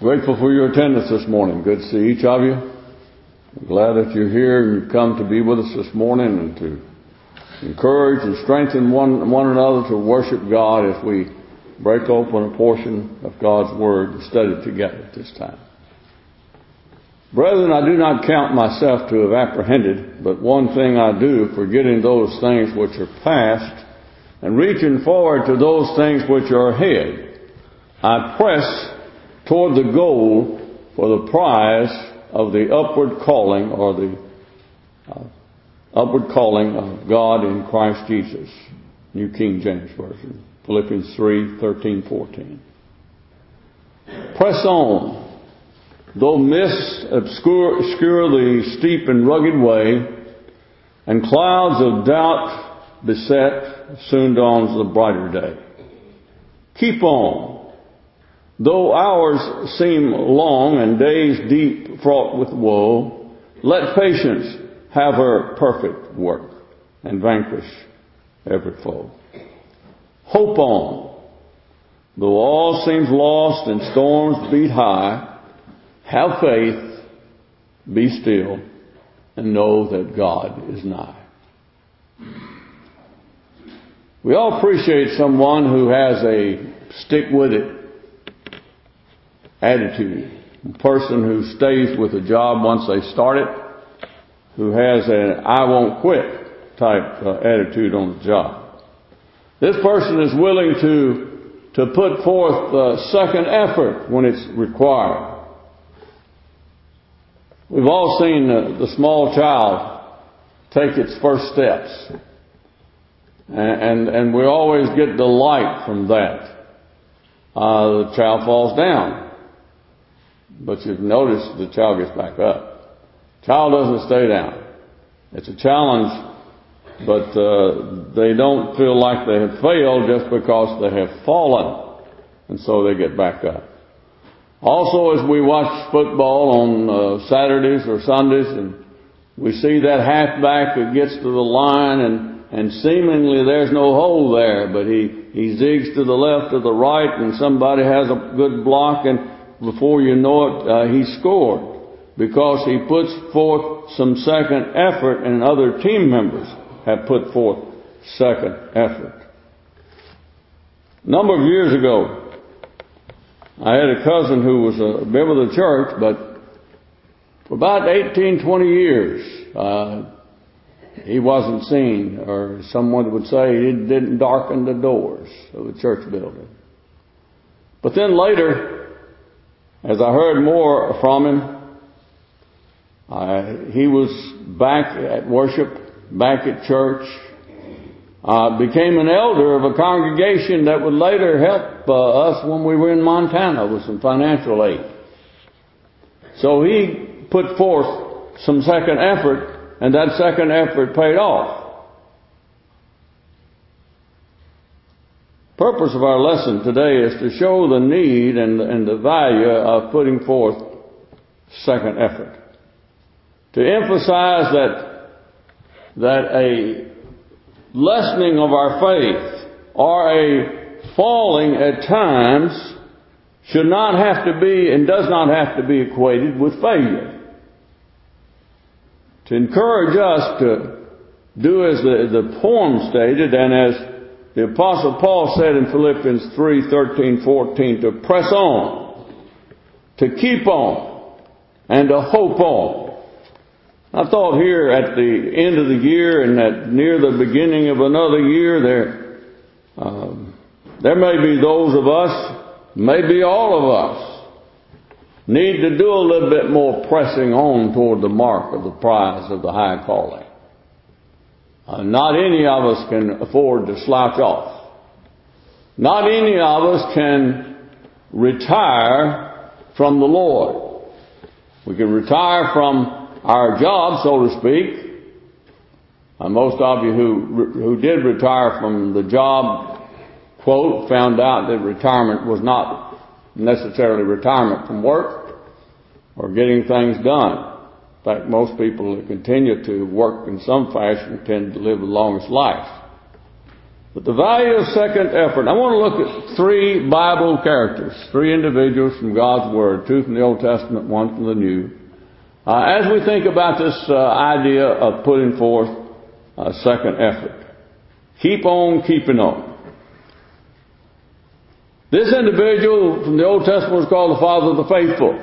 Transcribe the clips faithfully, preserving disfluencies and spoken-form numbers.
Grateful for your attendance this morning. Good to see each of you. I'm glad that you're here and you've come to be with us this morning and to encourage and strengthen one, one another to worship God as we break open a portion of God's Word and study together at this time. Brethren, I do not count myself to have apprehended, but one thing I do, forgetting those things which are past and reaching forward to those things which are ahead, I press toward the goal for the prize of the upward calling or the uh, upward calling of God in Christ Jesus. New King James Version. Philippians three, thirteen, fourteen. Press on. Though mists obscure, obscure the steep and rugged way, and clouds of doubt beset, soon dawns the brighter day. Keep on. Though hours seem long and days deep fraught with woe, let patience have her perfect work and vanquish every foe. Hope on. Though all seems lost and storms beat high, have faith, be still, and know that God is nigh. We all appreciate someone who has a stick with it attitude. A person who stays with a job once they start it, who has an I won't quit type uh, attitude on the job. This person is willing to, to put forth uh, second effort when it's required. We've all seen uh, the small child take its first steps. And, and, and we always get delight from that. Uh, the child falls down. But you've noticed the child gets back up. Child doesn't stay down. It's a challenge, but uh, they don't feel like they have failed just because they have fallen. And so they get back up. Also, as we watch football on uh, Saturdays or Sundays, and we see that halfback that gets to the line, and, and seemingly there's no hole there, but he, he zigs to the left or the right, and somebody has a good block, and before you know it, uh, he scored because he puts forth some second effort, and other team members have put forth second effort. A number of years ago, I had a cousin who was a member of the church, but for about eighteen, twenty years, uh, he wasn't seen, or someone would say he didn't darken the doors of the church building. But then later, as I heard more from him, uh, he was back at worship, back at church, uh, became an elder of a congregation that would later help uh, us when we were in Montana with some financial aid. So he put forth some second effort, and that second effort paid off. Purpose of our lesson today is to show the need and, and the value of putting forth second effort. To emphasize that, that a lessening of our faith or a falling at times should not have to be and does not have to be equated with failure. To encourage us to do as the, the poem stated, and as the Apostle Paul said in Philippians three, thirteen, fourteen, to press on, to keep on, and to hope on. I thought here at the end of the year and at near the beginning of another year, there, um, there may be those of us, maybe all of us, need to do a little bit more pressing on toward the mark of the prize of the high calling. Uh, not any of us can afford to slouch off. Not any of us can retire from the Lord. We can retire from our job, so to speak. Uh, most of you who who did retire from the job, quote, found out that retirement was not necessarily retirement from work or getting things done. In fact, most people that continue to work in some fashion tend to live the longest life. But the value of second effort. I want to look at three Bible characters, three individuals from God's Word, two from the Old Testament, one from the New. Uh, as we think about this uh, idea of putting forth a second effort. Keep on keeping on. This individual from the Old Testament was called the Father of the Faithful.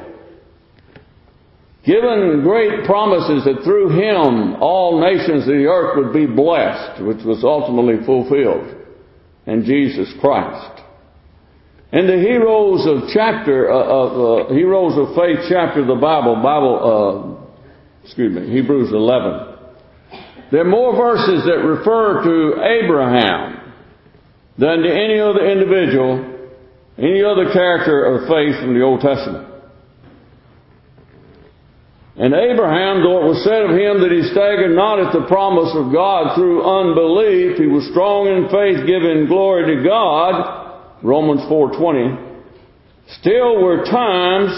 Given great promises that through him all nations of the earth would be blessed, which was ultimately fulfilled in Jesus Christ. And the heroes of chapter, uh, of uh, heroes of faith chapter of the Bible, Bible, uh, excuse me, Hebrews eleven. There are more verses that refer to Abraham than to any other individual, any other character of faith from the Old Testament. And Abraham, though it was said of him that he staggered not at the promise of God through unbelief, he was strong in faith, giving glory to God, Romans four twenty, still were times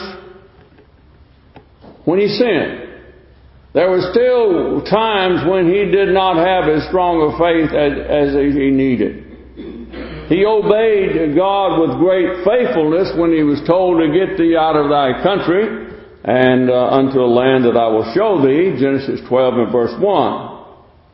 when he sinned. There were still times when he did not have as strong a faith as, as he needed. He obeyed God with great faithfulness when he was told to get thee out of thy country and uh, unto a land that I will show thee, Genesis twelve and verse one.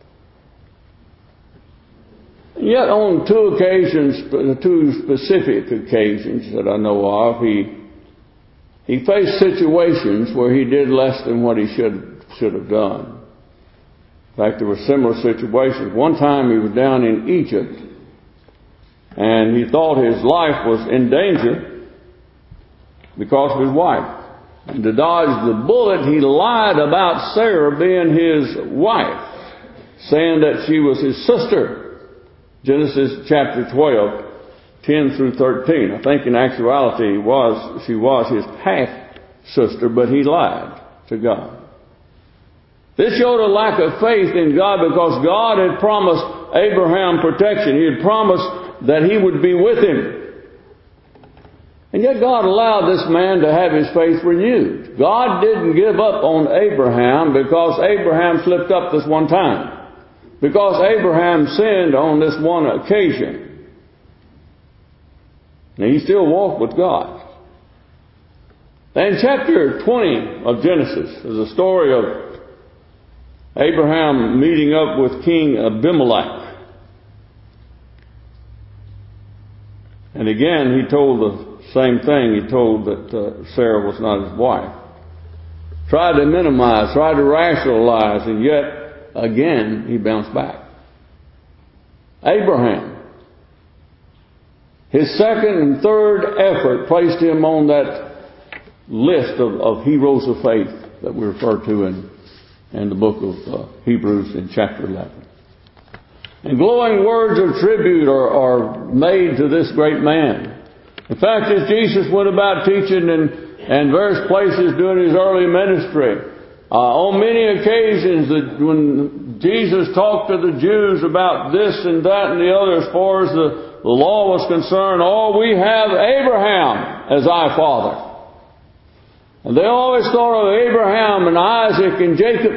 Yet on two occasions, two specific occasions that I know of, he he faced situations where he did less than what he should should have done. In fact, there were similar situations. One time he was down in Egypt, and he thought his life was in danger because of his wife. And to dodge the bullet, he lied about Sarah being his wife, saying that she was his sister. Genesis chapter twelve, ten through thirteen. I think in actuality was she was his half-sister, but he lied to God. This showed a lack of faith in God because God had promised Abraham protection. He had promised that he would be with him. And yet God allowed this man to have his faith renewed. God didn't give up on Abraham because Abraham slipped up this one time. Because Abraham sinned on this one occasion. And he still walked with God. In chapter twenty of Genesis is a story of Abraham meeting up with King Abimelech. And again, he told the same thing. He told that uh, Sarah was not his wife. Tried to minimize, tried to rationalize, and yet, again, he bounced back. Abraham, his second and third effort placed him on that list of, of heroes of faith that we refer to in, in the book of uh, Hebrews in chapter eleven. And glowing words of tribute are, are made to this great man. In fact, as Jesus went about teaching in, in various places during his early ministry, uh, on many occasions that when Jesus talked to the Jews about this and that and the other as far as the, the law was concerned, oh, we have Abraham as our father. And they always thought of Abraham and Isaac and Jacob.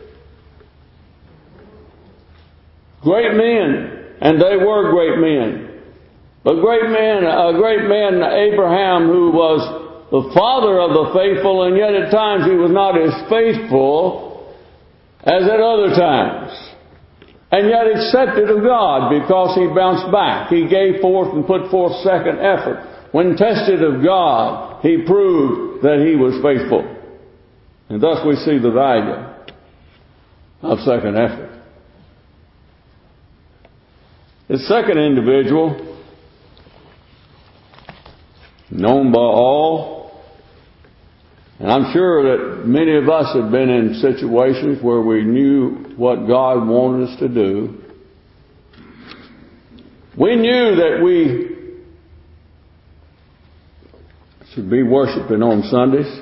Great men, and they were great men. But great man, a great man, Abraham, who was the father of the faithful, and yet at times he was not as faithful as at other times. And yet accepted of God because he bounced back. He gave forth and put forth second effort. When tested of God, he proved that he was faithful. And thus we see the value of second effort. The second individual, known by all, and I'm sure that many of us have been in situations where we knew what God wanted us to do. We knew that we should be worshiping on Sundays.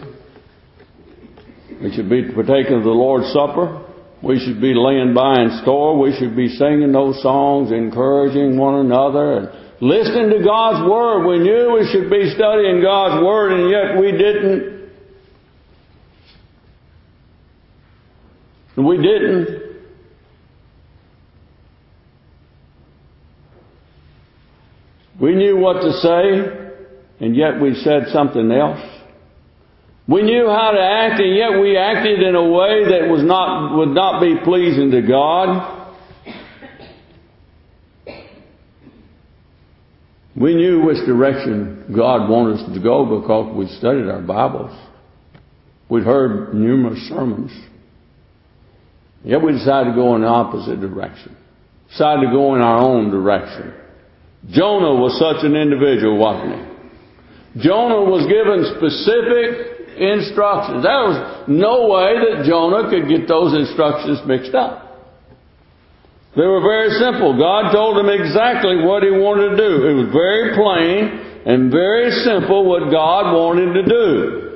We should be partaking of the Lord's Supper. We should be laying by in store. We should be singing those songs, encouraging one another, and listening to God's Word. We knew we should be studying God's Word, and yet we didn't. We didn't. We knew what to say, and yet we said something else. We knew how to act, and yet we acted in a way that was not, would not be pleasing to God. We knew which direction God wanted us to go because we studied our Bibles. We'd heard numerous sermons. Yet we decided to go in the opposite direction. Decided to go in our own direction. Jonah was such an individual, wasn't he? Jonah was given specific instructions. There was no way that Jonah could get those instructions mixed up. They were very simple. God told him exactly what He wanted to do. It was very plain and very simple what God wanted to do.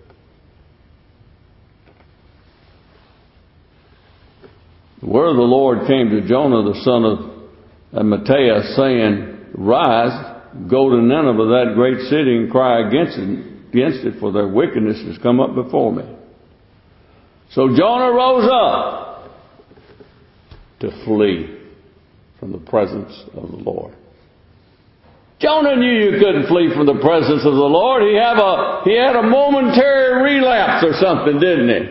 The word of the Lord came to Jonah, the son of Amittai, saying, "Rise, go to Nineveh, that great city, and cry against it, against it, for their wickedness has come up before me." So Jonah rose up to flee from the presence of the Lord. Jonah knew you couldn't flee from the presence of the Lord. He had a, he had a momentary relapse or something, didn't he?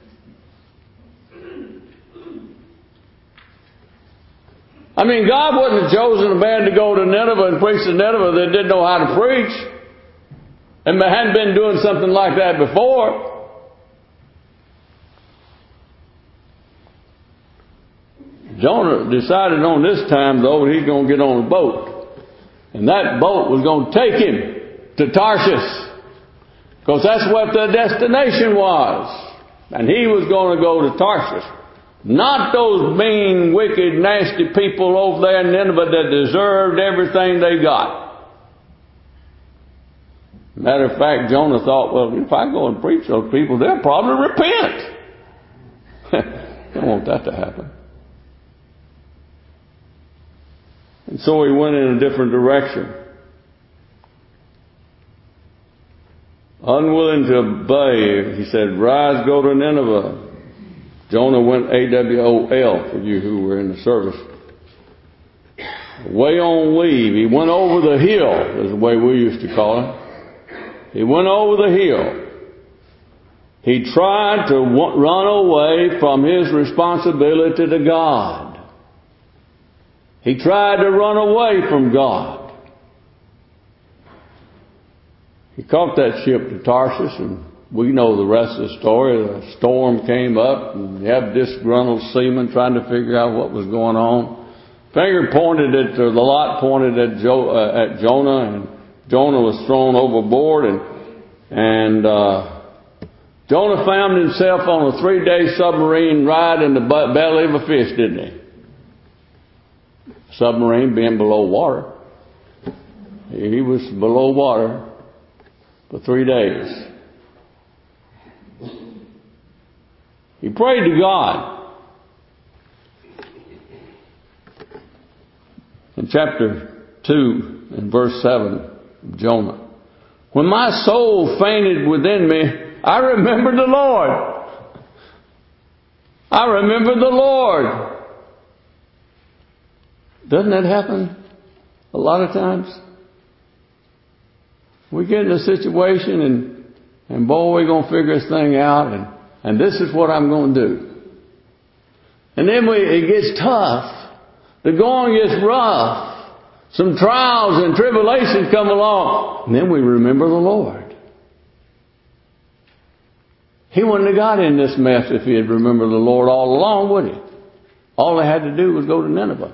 I mean, God wouldn't have chosen a man to go to Nineveh and preach to Nineveh that didn't know how to preach and hadn't been doing something like that before. Jonah decided on this time, though, he's going to get on a boat. And that boat was going to take him to Tarshish. Because that's what the destination was. And he was going to go to Tarshish. Not those mean, wicked, nasty people over there in Nineveh that deserved everything they got. Matter of fact, Jonah thought, well, if I go and preach to those people, they'll probably repent. Don't want that to happen. And so he went in a different direction. Unwilling to obey, he said, "Rise, go to Nineveh." Jonah went A W O L for you who were in the service. Way on leave. He went over the hill, is the way we used to call it. He went over the hill. He tried to run away from his responsibility to God. He tried to run away from God. He caught that ship to Tarshish, and we know the rest of the story. The storm came up, and you have disgruntled seamen trying to figure out what was going on. Finger pointed at, or the lot pointed at, jo, uh, at Jonah, and Jonah was thrown overboard, and and uh, Jonah found himself on a three-day submarine ride in the belly of a fish, didn't he? Submarine being below water. He was below water for three days. He prayed to God. In chapter two and verse seven of Jonah, "When my soul fainted within me, I remembered the Lord." I remembered the Lord. Doesn't that happen a lot of times? We get in a situation and, and boy, we're going to figure this thing out, and, and this is what I'm going to do. And then we, it gets tough. The going gets rough. Some trials and tribulations come along. And then we remember the Lord. He wouldn't have got in this mess if he had remembered the Lord all along, would he? All he had to do was go to Nineveh.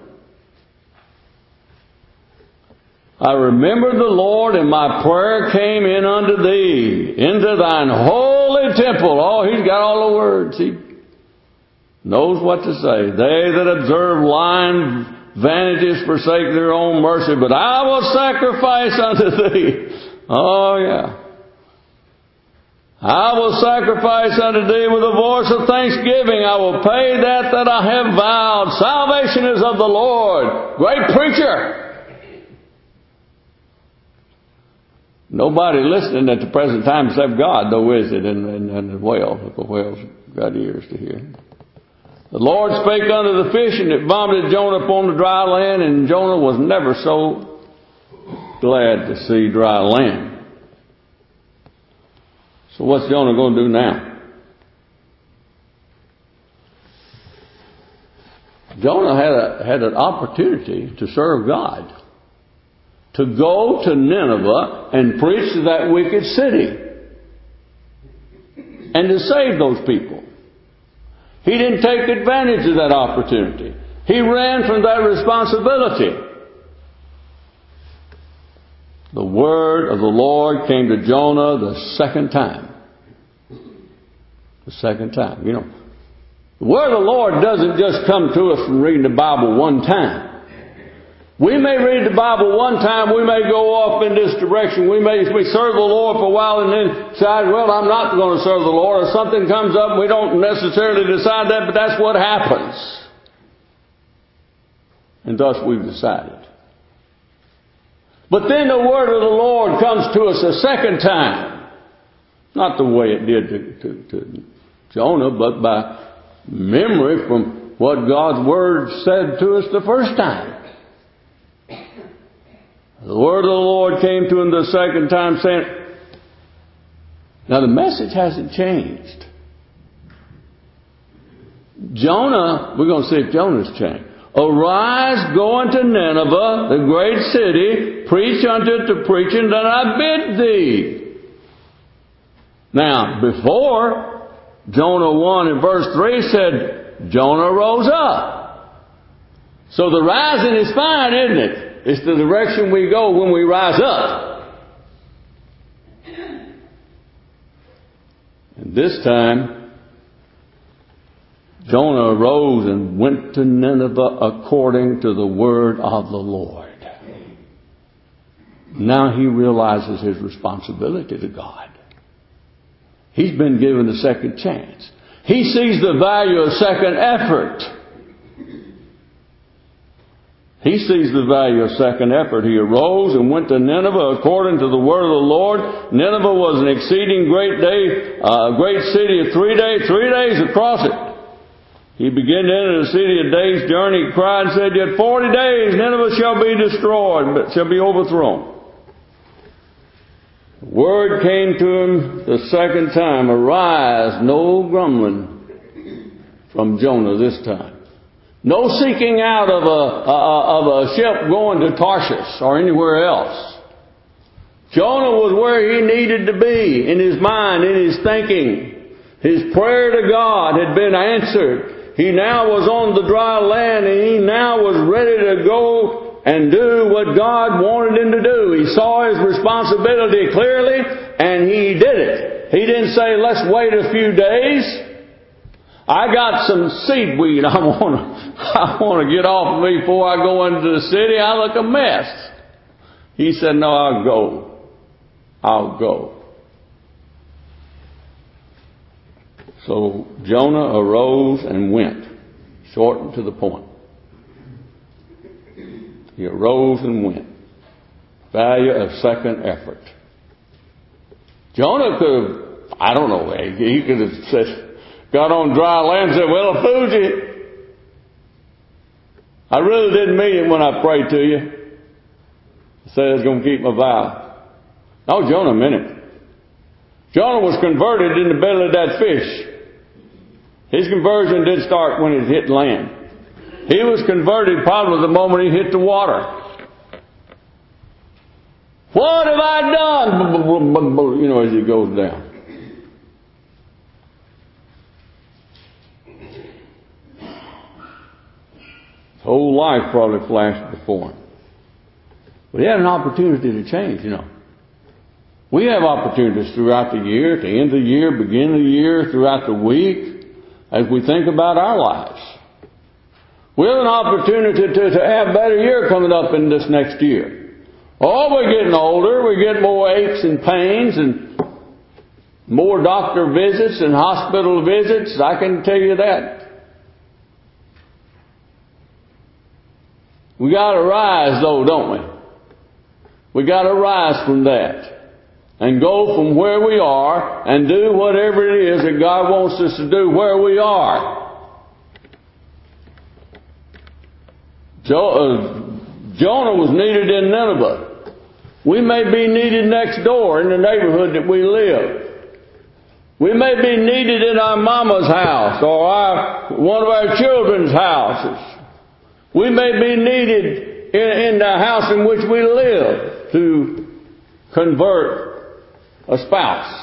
"I remembered the Lord, and my prayer came in unto thee, into thine holy temple." Oh, he's got all the words. He knows what to say. "They that observe lying vanities forsake their own mercy, but I will sacrifice unto thee." Oh, yeah. "I will sacrifice unto thee with a voice of thanksgiving. I will pay that that I have vowed. Salvation is of the Lord." Great preacher. Nobody listening at the present time except God, though, is it? And, and, and the whale. The whale's got ears to hear. "The Lord spake unto the fish, and it vomited Jonah upon the dry land, and Jonah was never so glad to see dry land. So what's Jonah going to do now? Jonah had a, had an opportunity to serve God, to go to Nineveh and preach to that wicked city and to save those people. He didn't take advantage of that opportunity. He ran from that responsibility. The word of the Lord came to Jonah the second time. The second time. You know, the word of the Lord doesn't just come to us from reading the Bible one time. We may read the Bible one time, we may go off in this direction, we may we serve the Lord for a while and then decide, well, I'm not going to serve the Lord, or something comes up and we don't necessarily decide that, but that's what happens. And thus we've decided. But then the word of the Lord comes to us a second time. Not the way it did to, to, to Jonah, but by memory from what God's word said to us the first time. The word of the Lord came to him the second time saying, now the message hasn't changed. Jonah, we're going to see if Jonah's changed. Arise, go unto Nineveh, the great city, preach unto it the preaching that I bid thee. Now, before, Jonah one and verse three said, Jonah rose up. So the rising is fine, isn't it? It's the direction we go when we rise up. And this time, Jonah arose and went to Nineveh according to the word of the Lord. Now he realizes his responsibility to God. He's been given a second chance. He sees the value of second effort. He sees the value of second effort. He arose and went to Nineveh according to the word of the Lord. Nineveh was an exceeding great day, a uh, great city of three days, three days across it. He began to enter the city a day's journey. He cried and said, yet forty days Nineveh shall be destroyed, but shall be overthrown. The word came to him the second time, arise, no grumbling from Jonah this time. No seeking out of a, a, of a ship going to Tarshish or anywhere else. Jonah was where he needed to be in his mind, in his thinking. His prayer to God had been answered. He now was on the dry land and he now was ready to go and do what God wanted him to do. He saw his responsibility clearly and he did it. He didn't say, let's wait a few days. I got some seedweed I want to I want to get off of me before I go into the city. I look a mess. He said, no, I'll go. I'll go. So Jonah arose and went. Short and to the point. He arose and went. Value of second effort. Jonah could have, I don't know, he could have said, got on dry land and said, well, I fooled you. I really didn't mean it when I prayed to you. I said I was going to keep my vow. No, Jonah meant it. Jonah was converted in the belly of that fish. His conversion didn't start when it hit land. He was converted probably the moment he hit the water. What have I done? You know, as he goes down. His whole life probably flashed before him. But he had an opportunity to change, you know. We have opportunities throughout the year, at the end of the year, beginning of the year, throughout the week, as we think about our lives. We have an opportunity to, to have a better year coming up in this next year. Oh, we're getting older, we get more aches and pains and more doctor visits and hospital visits. I can tell you that. We got to rise though, don't we? We got to rise from that and go from where we are and do whatever it is that God wants us to do where we are. Jo- uh, Jonah was needed in Nineveh. We may be needed next door in the neighborhood that we live. We may be needed in our mama's house or our, one of our children's houses. We may be needed in, in the house in which we live to convert a spouse.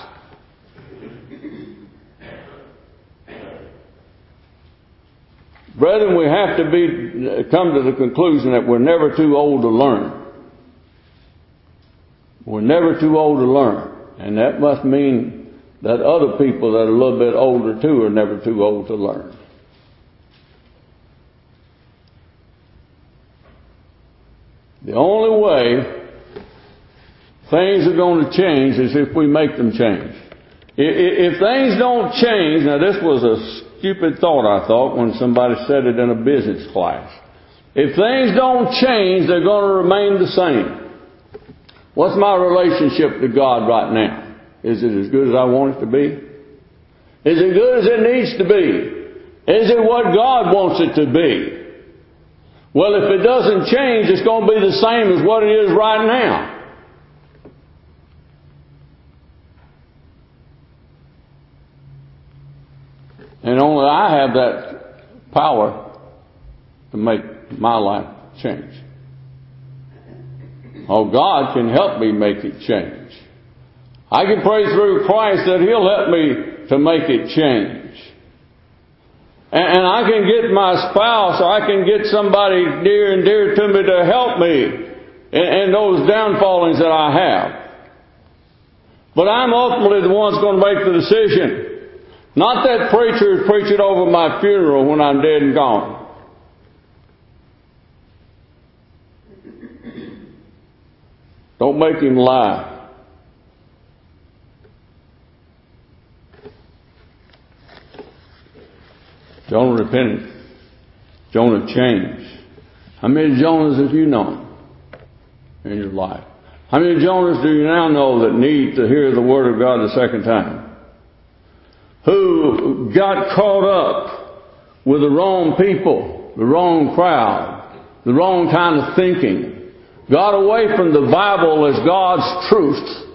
Brethren, we have to be come to the conclusion that we're never too old to learn. We're never too old to learn. And that must mean that other people that are a little bit older too are never too old to learn. The only way things are going to change is if we make them change. If things don't change, now this was a stupid thought I thought when somebody said it in a business class. If things don't change, they're going to remain the same. What's my relationship to God right now? Is it as good as I want it to be? Is it good as it needs to be? Is it what God wants it to be? Well, if it doesn't change, it's going to be the same as what it is right now. And only I have that power to make my life change. Oh, God can help me make it change. I can pray through Christ that He'll help me to make it change. And, and I can get my spouse or I can get somebody near and dear to me to help me in, in those downfallings that I have. But I'm ultimately the one that's going to make the decision. Not that preacher is preaching over my funeral when I'm dead and gone. Don't make him lie. Jonah repented. Jonah changed. How many Jonahs have you known in your life? How many Jonahs do you now know that need to hear the Word of God the second time? Who got caught up with the wrong people, the wrong crowd, the wrong kind of thinking, got away from the Bible as God's truth.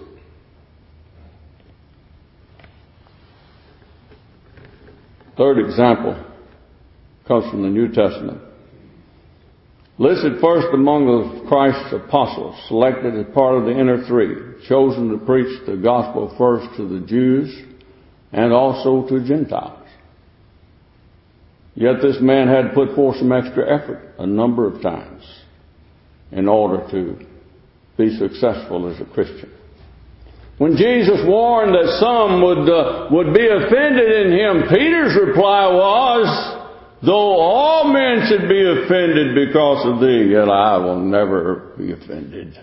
Third example comes from the New Testament. Listed first among the Christ's apostles, selected as part of the inner three, chosen to preach the gospel first to the Jews and also to Gentiles. Yet this man had to put forth some extra effort a number of times in order to be successful as a Christian. When Jesus warned that some would uh, would be offended in Him, Peter's reply was, though all men should be offended because of thee, yet I will never be offended.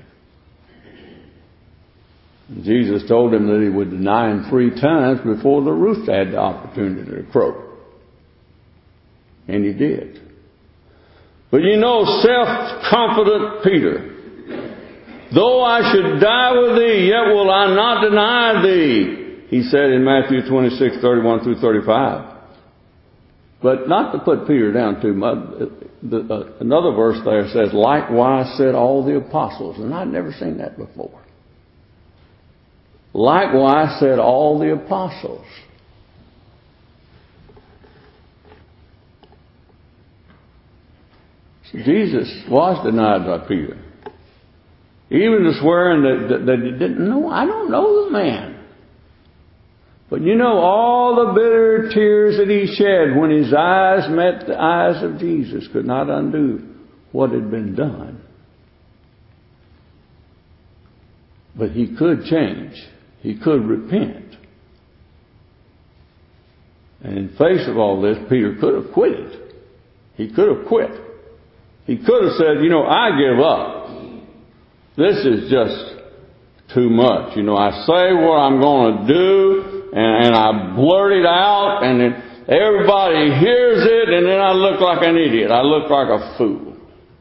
Jesus told him that he would deny Him three times before the rooster had the opportunity to crow. And he did. But you know, self-confident Peter, though I should die with thee, yet will I not deny thee, he said in Matthew twenty-six, thirty-one through thirty-five. But not to put Peter down too much, the, uh, another verse there says, likewise said all the apostles. And I'd never seen that before. Likewise said all the apostles. So Jesus was denied by Peter. Even to swearing that, that, that he didn't know. I don't know the man. But you know, all the bitter tears that he shed when his eyes met the eyes of Jesus could not undo what had been done. But he could change. He could repent. And in face of all this, Peter could have quit. He could have quit. He could have said, you know, I give up. This is just too much. You know, I say what I'm going to do, and, and I blurt it out, and it, everybody hears it, and then I look like an idiot. I look like a fool.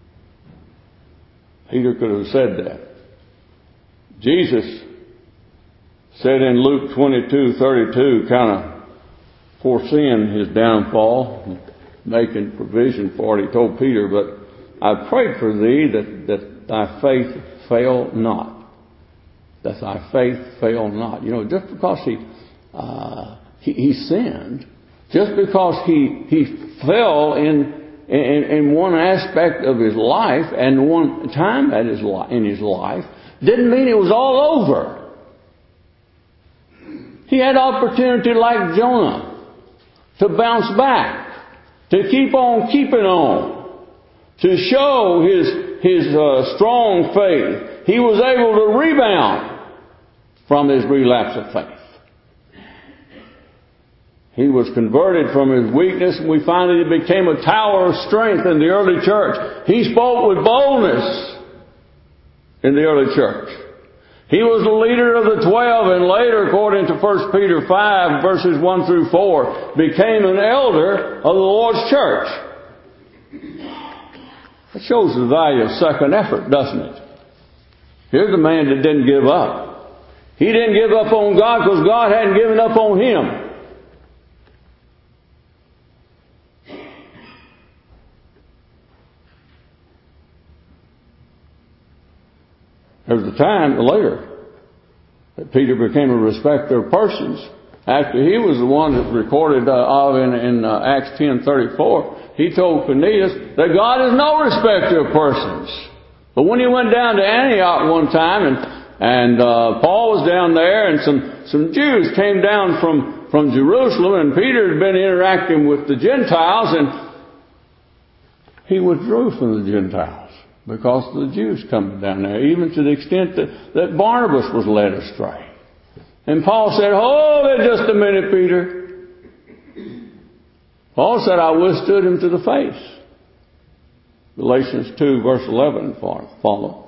Peter could have said that. Jesus said in Luke twenty-two thirty-two, kind of foreseeing his downfall, making provision for it, he told Peter, but I prayed for thee that, that thy faith fail not. that thy faith fail not. You know, just because he, uh, he, he sinned, just because he, he fell in, in, in one aspect of his life and one time at his li- in his life, didn't mean it was all over. He had opportunity like Jonah to bounce back, to keep on keeping on, to show his, his uh, strong faith. He was able to rebound from his relapse of faith. He was converted from his weakness, and we find that he became a tower of strength in the early church. He spoke with boldness in the early church. He was the leader of the twelve, and later, according to First Peter five, verses one through four, became an elder of the Lord's church. That shows the value of second effort, doesn't it? Here's a man that didn't give up. He didn't give up on God because God hadn't given up on him. There was a time later that Peter became a respecter of persons. After he was the one that recorded uh, of in, in uh, Acts ten thirty-four, he told Cornelius that God is no respecter of persons. But when he went down to Antioch one time, and and uh, Paul was down there, and some some Jews came down from from Jerusalem, and Peter had been interacting with the Gentiles, and he withdrew from the Gentiles because of the Jews coming down there, even to the extent that, that Barnabas was led astray. And Paul said, "Hold it just a minute, Peter." Paul said, "I withstood him to the face." Galatians two, verse eleven and follow.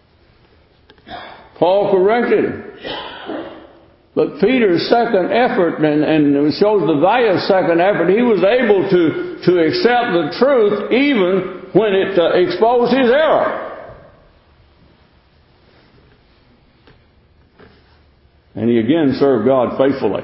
Paul corrected him. But Peter's second effort, and, and it shows the value of second effort, he was able to, to accept the truth even when it uh, exposed his error. And he again served God faithfully.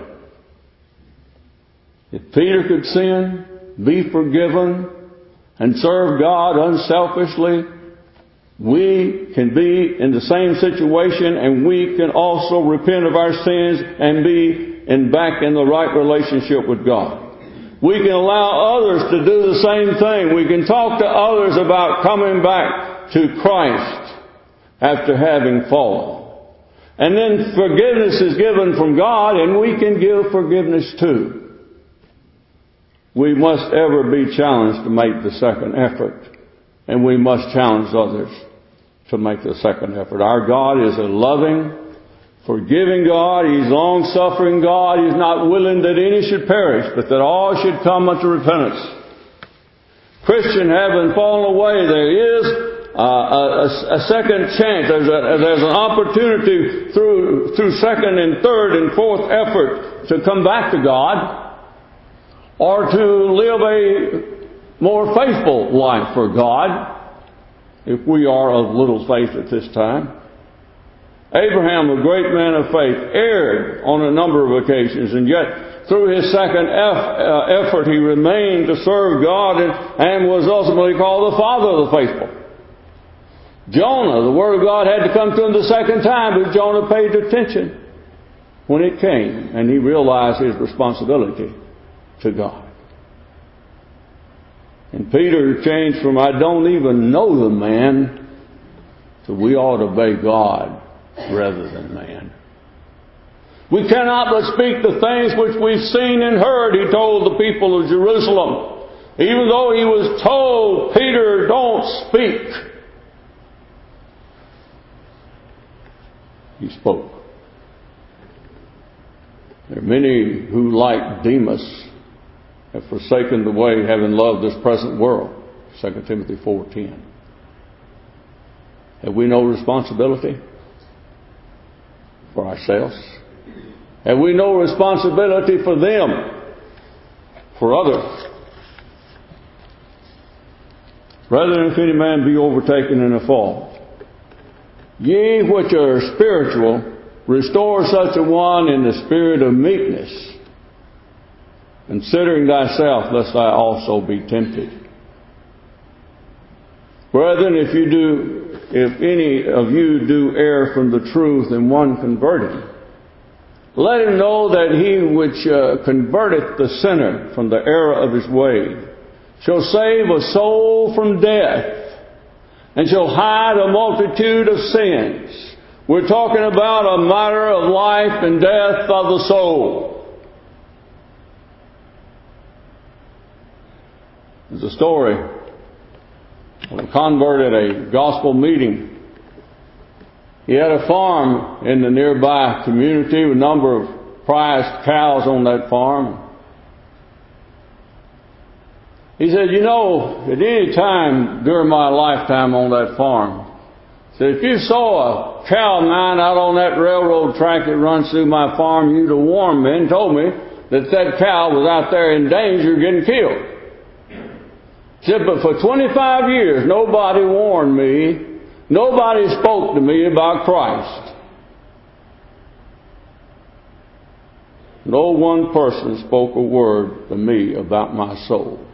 If Peter could sin, be forgiven, and serve God unselfishly, we can be in the same situation, and we can also repent of our sins and be in back in the right relationship with God. We can allow others to do the same thing. We can talk to others about coming back to Christ after having fallen. And then forgiveness is given from God, and we can give forgiveness too. We must ever be challenged to make the second effort, and we must challenge others to make the second effort. Our God is a loving, forgiving God. He's long-suffering God. He's not willing that any should perish, but that all should come unto repentance. Christian, having fallen away, there is uh, a, a second chance. There's, a, there's an opportunity through, through second and third and fourth effort to come back to God, or to live a more faithful life for God, if we are of little faith at this time. Abraham, a great man of faith, erred on a number of occasions, and yet through his second eff- uh, effort he remained to serve God, and, and was ultimately called the father of the faithful. Jonah, the Word of God had to come to him the second time, but Jonah paid attention when it came, and he realized his responsibility to God. And Peter changed from "I don't even know the man" to "we ought to obey God rather than man." We cannot but speak the things which we've seen and heard, he told the people of Jerusalem. Even though he was told, "Peter, don't speak," he spoke. There are many who, like Demas, have forsaken the way, having loved this present world. Second Timothy four ten. Have we no responsibility for ourselves? Have we no responsibility for them, for others? Brethren, if any man be overtaken in a fault, ye which are spiritual, restore such a one in the spirit of meekness, considering thyself, lest thou also be tempted. Brethren, if you do, if any of you do err from the truth and one convert him, let him know that he which uh, converteth the sinner from the error of his way shall save a soul from death and shall hide a multitude of sins. We're talking about a matter of life and death of the soul. There's a story of a convert at a gospel meeting. He had a farm in the nearby community with a number of prized cows on that farm. He said, you know, at any time during my lifetime on that farm, he said, if you saw a cow of mine out on that railroad track that runs through my farm, you'd have warned me and told me that that cow was out there in danger of getting killed. He said, but for twenty-five years, nobody warned me. Nobody spoke to me about Christ. No one person spoke a word to me about my soul.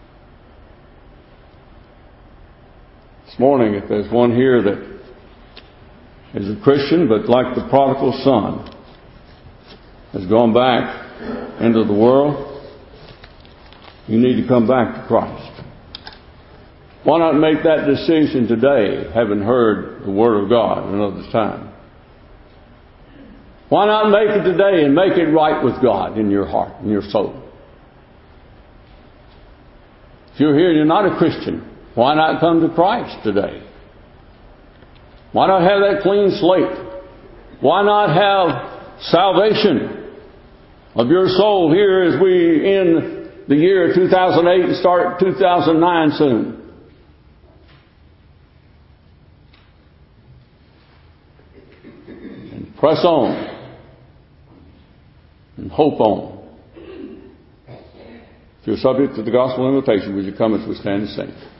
This morning, if there's one here that is a Christian, but like the prodigal son, has gone back into the world, you need to come back to Christ. Why not make that decision today, having heard the Word of God another time? Why not make it today and make it right with God in your heart, in your soul? If you're here and you're not a Christian, why not come to Christ today? Why not have that clean slate? Why not have salvation of your soul here as we end the year two thousand eight and start two thousand nine soon? Press on and hope on. If you're subject to the gospel invitation, would you come as we stand and sing?